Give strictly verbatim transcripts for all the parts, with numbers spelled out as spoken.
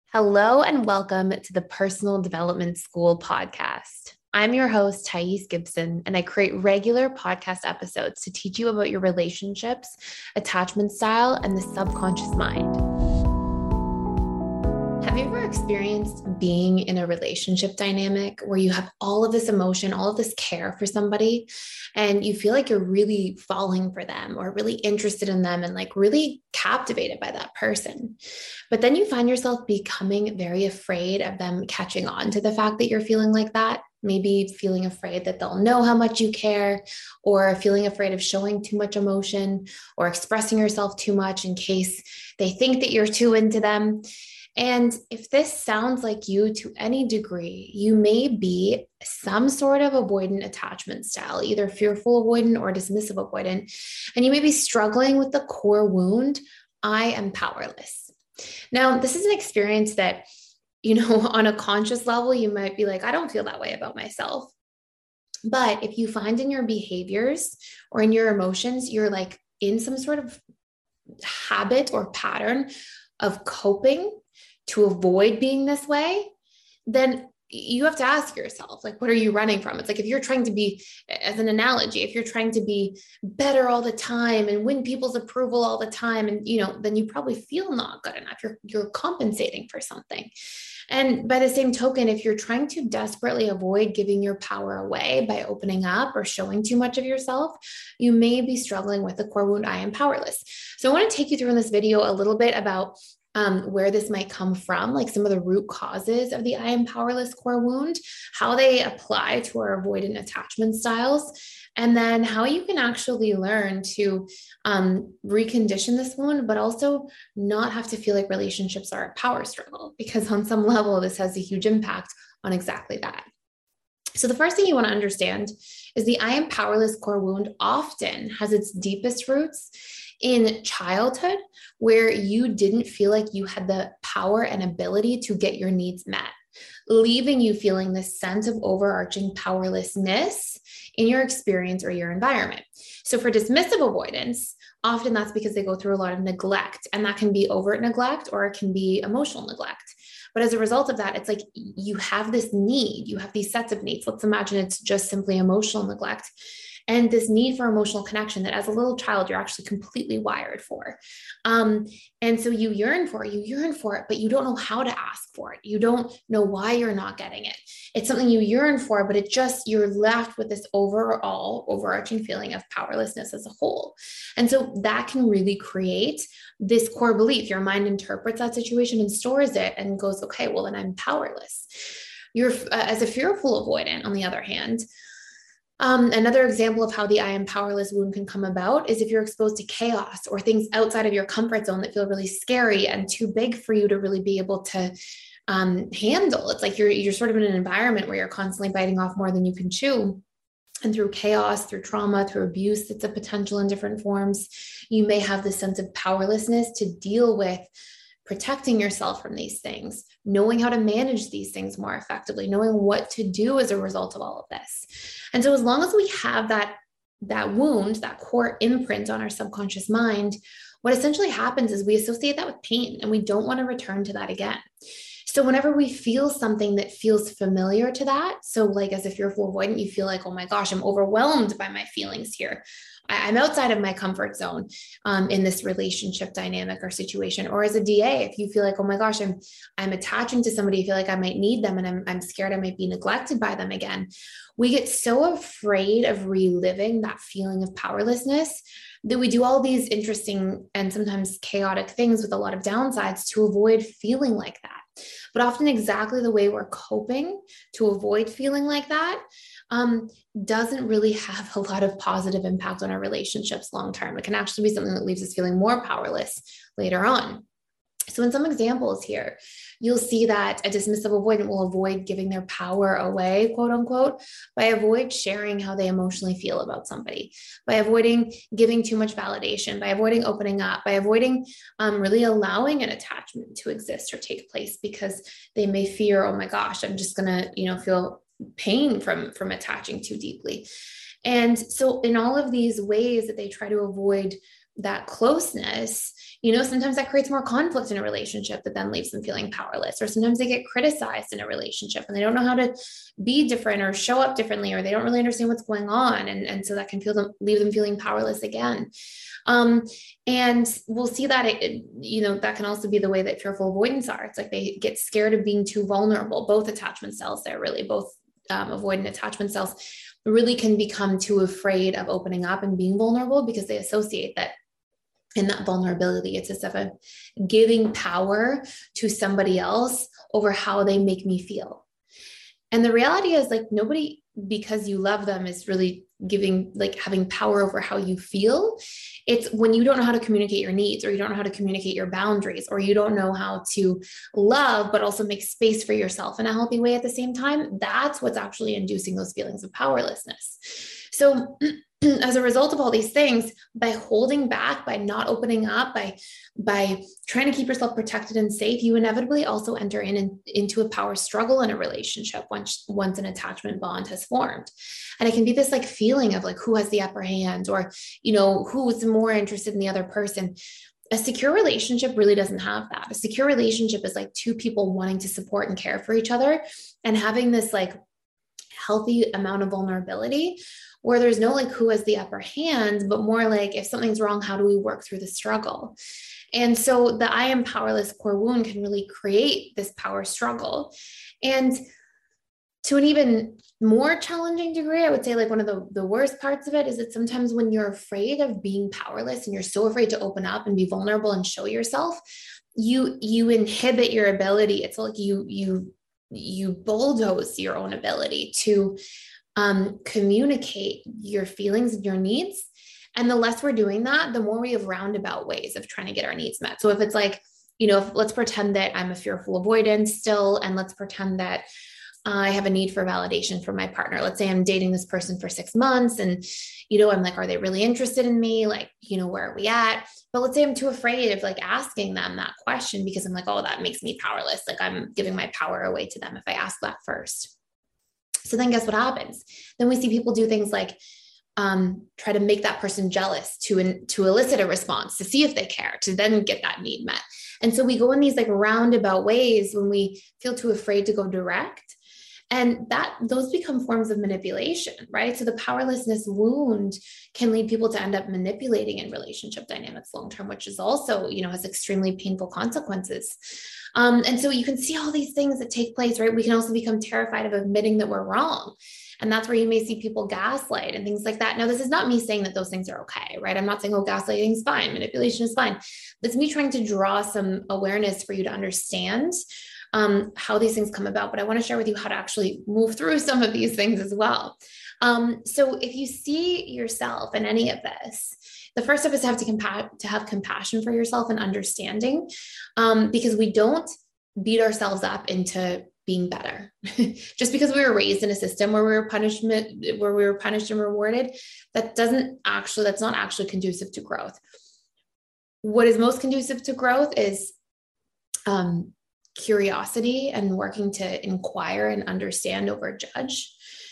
Hello and welcome to the Personal Development School podcast. I'm your host, Thais Gibson, and I create regular podcast episodes to teach you about your relationships, attachment style, and the subconscious mind. Have you ever experienced being in a relationship dynamic where you have all of this emotion, all of this care for somebody, and you feel like you're really falling for them or really interested in them and like really captivated by that person? But then you find yourself becoming very afraid of them catching on to the fact that you're feeling like that. Maybe feeling afraid that they'll know how much you care, or feeling afraid of showing too much emotion or expressing yourself too much in case they think that you're too into them. And if this sounds like you to any degree, you may be some sort of avoidant attachment style, either fearful avoidant or dismissive avoidant. And you may be struggling with the core wound, I am powerless. Now, this is an experience that, you know, on a conscious level, you might be like, I don't feel that way about myself. But if you find in your behaviors or in your emotions, you're like in some sort of habit or pattern of coping to avoid being this way, then you have to ask yourself, like, what are you running from? It's like, if you're trying to be, as an analogy, if you're trying to be better all the time and win people's approval all the time, and, you know, then you probably feel not good enough. You're, you're compensating for something. And by the same token, if you're trying to desperately avoid giving your power away by opening up or showing too much of yourself, you may be struggling with the core wound, I am powerless. So I want to take you through in this video a little bit about Um, where this might come from, like some of the root causes of the I am powerless core wound, how they apply to our avoidant attachment styles, and then how you can actually learn to um, recondition this wound, but also not have to feel like relationships are a power struggle, because on some level, this has a huge impact on exactly that. So the first thing you want to understand is the I am powerless core wound often has its deepest roots in childhood, where you didn't feel like you had the power and ability to get your needs met, leaving you feeling this sense of overarching powerlessness in your experience or your environment. So for dismissive avoidance, often that's because they go through a lot of neglect, and that can be overt neglect or it can be emotional neglect. But as a result of that, it's like you have this need, you have these sets of needs. Let's imagine it's just simply emotional neglect. And this need for emotional connection that as a little child, you're actually completely wired for. Um, and so you yearn for it, you yearn for it, but you don't know how to ask for it. You don't know why you're not getting it. It's something you yearn for, but it just, you're left with this overall overarching feeling of powerlessness as a whole. And so that can really create this core belief. Your mind interprets that situation and stores it and goes, okay, well, then I'm powerless. You're, uh, as a fearful avoidant, on the other hand, Um, another example of how the I am powerless wound can come about is if you're exposed to chaos or things outside of your comfort zone that feel really scary and too big for you to really be able to um, handle. It's like you're you're sort of in an environment where you're constantly biting off more than you can chew. And through chaos, through trauma, through abuse, that's a potential in different forms, you may have this sense of powerlessness to deal with protecting yourself from these things, knowing how to manage these things more effectively, knowing what to do as a result of all of this. And so as long as we have that, that wound, that core imprint on our subconscious mind, what essentially happens is we associate that with pain, and we don't want to return to that again. So whenever we feel something that feels familiar to that, so like as a fearful avoidant, you feel like, oh my gosh, I'm overwhelmed by my feelings here. I'm outside of my comfort zone um, in this relationship dynamic or situation. Or as a D A, if you feel like, oh my gosh, I'm I'm attaching to somebody, I feel like I might need them, and I'm I'm scared I might be neglected by them again. We get so afraid of reliving that feeling of powerlessness that we do all these interesting and sometimes chaotic things with a lot of downsides to avoid feeling like that. But often exactly the way we're coping to avoid feeling like that um, doesn't really have a lot of positive impact on our relationships long term. It can actually be something that leaves us feeling more powerless later on. So in some examples here, you'll see that a dismissive avoidant will avoid giving their power away, quote unquote, by avoid sharing how they emotionally feel about somebody, by avoiding giving too much validation, by avoiding opening up, by avoiding um, really allowing an attachment to exist or take place, because they may fear, oh my gosh, I'm just going to, you know, feel pain from, from attaching too deeply. And so in all of these ways that they try to avoid that closeness, you know, sometimes that creates more conflict in a relationship that then leaves them feeling powerless. Or sometimes they get criticized in a relationship and they don't know how to be different or show up differently, or they don't really understand what's going on. And, and so that can feel them, leave them feeling powerless again. Um, and we'll see that, it, you know, that can also be the way that fearful avoidants are. It's like they get scared of being too vulnerable. Both attachment styles there, really, both um, avoidant attachment styles really can become too afraid of opening up and being vulnerable because they associate that in that vulnerability, it's as if I'm giving power to somebody else over how they make me feel. And the reality is, like, nobody, because you love them, is really giving, like, having power over how you feel. It's when you don't know how to communicate your needs, or you don't know how to communicate your boundaries, or you don't know how to love, but also make space for yourself in a healthy way at the same time. That's what's actually inducing those feelings of powerlessness. So as a result of all these things, by holding back, by not opening up, by, by trying to keep yourself protected and safe, you inevitably also enter in, in into a power struggle in a relationship once, once an attachment bond has formed. And it can be this like feeling of like, who has the upper hand, or, you know, who's more interested in the other person. A secure relationship really doesn't have that. A secure relationship is like two people wanting to support and care for each other and having this like healthy amount of vulnerability, where there's no like who has the upper hand, but more like, if something's wrong, how do we work through the struggle? And so the I am powerless core wound can really create this power struggle. And to an even more challenging degree, I would say like one of the, the worst parts of it is that sometimes when you're afraid of being powerless and you're so afraid to open up and be vulnerable and show yourself, you, you inhibit your ability. It's like you, you, you bulldoze your own ability to Um, communicate your feelings and your needs. And the less we're doing that, the more we have roundabout ways of trying to get our needs met. So if it's like, you know, if, let's pretend that I'm a fearful avoidant still, and let's pretend that I have a need for validation from my partner. Let's say I'm dating this person for six months and, you know, I'm like, are they really interested in me? Like, you know, where are we at? But let's say I'm too afraid of like asking them that question because I'm like, oh, that makes me powerless. Like I'm giving my power away to them if I ask that first. So then guess what happens? Then we see people do things like um, try to make that person jealous to, in, to elicit a response, to see if they care, to then get that need met. And so we go in these like roundabout ways when we feel too afraid to go direct. And that those become forms of manipulation, right? So the powerlessness wound can lead people to end up manipulating in relationship dynamics long-term, which is also, you know, has extremely painful consequences. Um, and so you can see all these things that take place, right? We can also become terrified of admitting that we're wrong. And that's where you may see people gaslight and things like that. Now, this is not me saying that those things are okay, right? I'm not saying, oh, gaslighting is fine. Manipulation is fine. It's me trying to draw some awareness for you to understand um, how these things come about. But I want to share with you how to actually move through some of these things as well. Um, so if you see yourself in any of this, the first step is to have to, compa- to have compassion for yourself and understanding, um, because we don't beat ourselves up into being better. Just because we were raised in a system where we were punishment, where we were punished and rewarded, that doesn't actually, that's not actually conducive to growth. What is most conducive to growth is um, curiosity and working to inquire and understand over judge,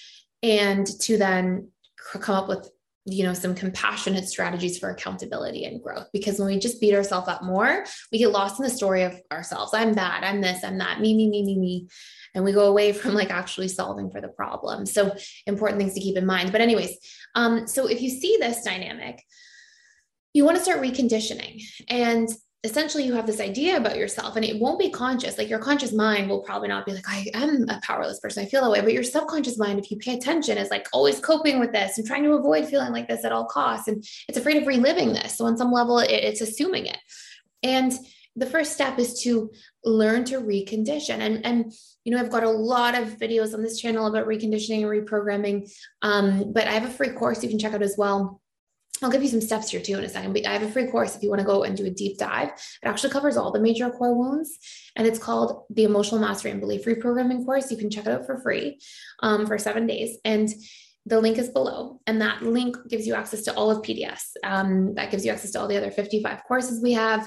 and to then come up with, you know, some compassionate strategies for accountability and growth. Because when we just beat ourselves up more, we get lost in the story of ourselves. I'm bad, I'm this, I'm that, me, me, me, me, me. And we go away from like actually solving for the problem. So important things to keep in mind. But anyways, um, so if you see this dynamic, you want to start reconditioning. And essentially you have this idea about yourself, and it won't be conscious. Like your conscious mind will probably not be like, I am a powerless person, I feel that way. But your subconscious mind, if you pay attention, is like always coping with this and trying to avoid feeling like this at all costs. And it's afraid of reliving this. So on some level, it, it's assuming it. And the first step is to learn to recondition. And, and, you know, I've got a lot of videos on this channel about reconditioning and reprogramming. Um, but I have a free course you can check out as well. I'll give you some steps here too in a second, but I have a free course if you want to go and do a deep dive. It actually covers all the major core wounds, and it's called the Emotional Mastery and Belief Reprogramming course. You can check it out for free um, for seven days. And the link is below, and that link gives you access to all of P D S. Um, that gives you access to all the other fifty-five courses we have.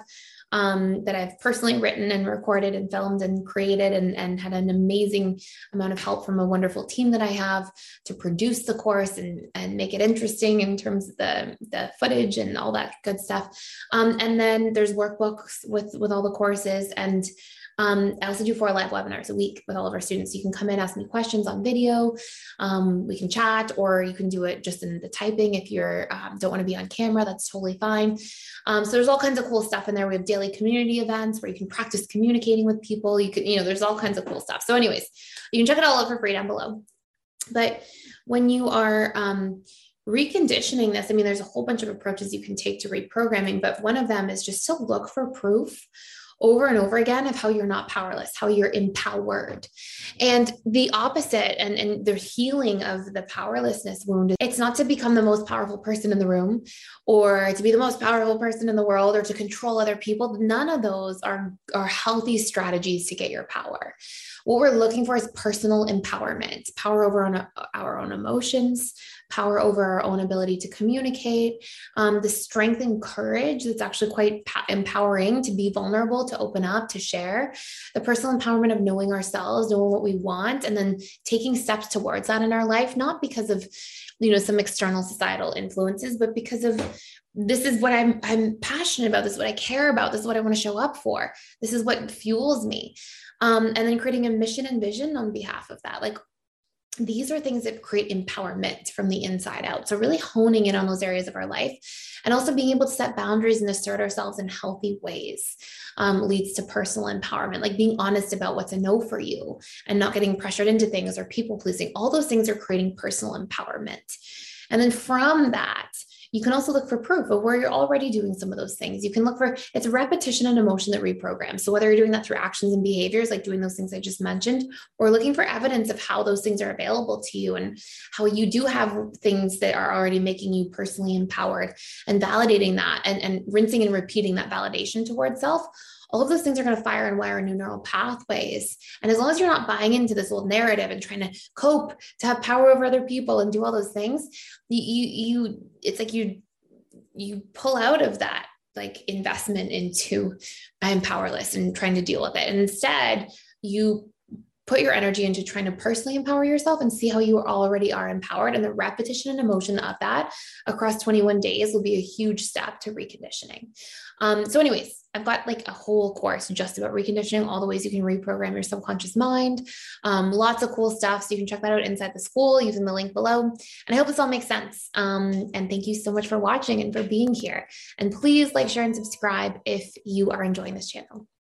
um, that I've personally written and recorded and filmed and created, and, and had an amazing amount of help from a wonderful team that I have to produce the course and, and make it interesting in terms of the, the footage and all that good stuff. Um, and then there's workbooks with, with all the courses. And Um, I also do four live webinars a week with all of our students. You can come in, ask me questions on video. Um, we can chat, or you can do it just in the typing. If you're um, don't want to be on camera, that's totally fine. Um, so there's all kinds of cool stuff in there. We have daily community events where you can practice communicating with people. You can, you know, there's all kinds of cool stuff. So anyways, you can check it all out for free down below. But when you are, um, reconditioning this, I mean, there's a whole bunch of approaches you can take to reprogramming, but one of them is just to look for proof over and over again of how you're not powerless, how you're empowered. And the opposite, and, and the healing of the powerlessness wound, it's not to become the most powerful person in the room or to be the most powerful person in the world or to control other people. None of those are, are healthy strategies to get your power. What we're looking for is personal empowerment, power over on our own emotions, power over our own ability to communicate, um, the strength and courage that's actually quite empowering to be vulnerable, to open up, to share, the personal empowerment of knowing ourselves, knowing what we want, and then taking steps towards that in our life, not because of, you know, some external societal influences, but because of this is what I'm, I'm passionate about. This is what I care about. This is what I want to show up for. This is what fuels me. Um, and then creating a mission and vision on behalf of that. Like, these are things that create empowerment from the inside out. So really honing in on those areas of our life, and also being able to set boundaries and assert ourselves in healthy ways um, leads to personal empowerment, like being honest about what's a no for you and not getting pressured into things or people pleasing. All those things are creating personal empowerment. And then from that, you can also look for proof of where you're already doing some of those things. You can look for, it's repetition and emotion that reprograms. So whether you're doing that through actions and behaviors, like doing those things I just mentioned, or looking for evidence of how those things are available to you and how you do have things that are already making you personally empowered, and validating that and, and rinsing and repeating that validation towards self. All of those things are going to fire and wire new neural pathways. And as long as you're not buying into this old narrative and trying to cope, to have power over other people and do all those things, you, you, you it's like you, you pull out of that like investment into I'm powerless and trying to deal with it. And instead you put your energy into trying to personally empower yourself and see how you already are empowered. And the repetition and emotion of that across twenty-one days will be a huge step to reconditioning. Um, so anyways, I've got like a whole course just about reconditioning, all the ways you can reprogram your subconscious mind. Um, lots of cool stuff. So you can check that out inside the school using the link below. And I hope this all makes sense. Um, and thank you so much for watching and for being here. And please like, share, and subscribe if you are enjoying this channel.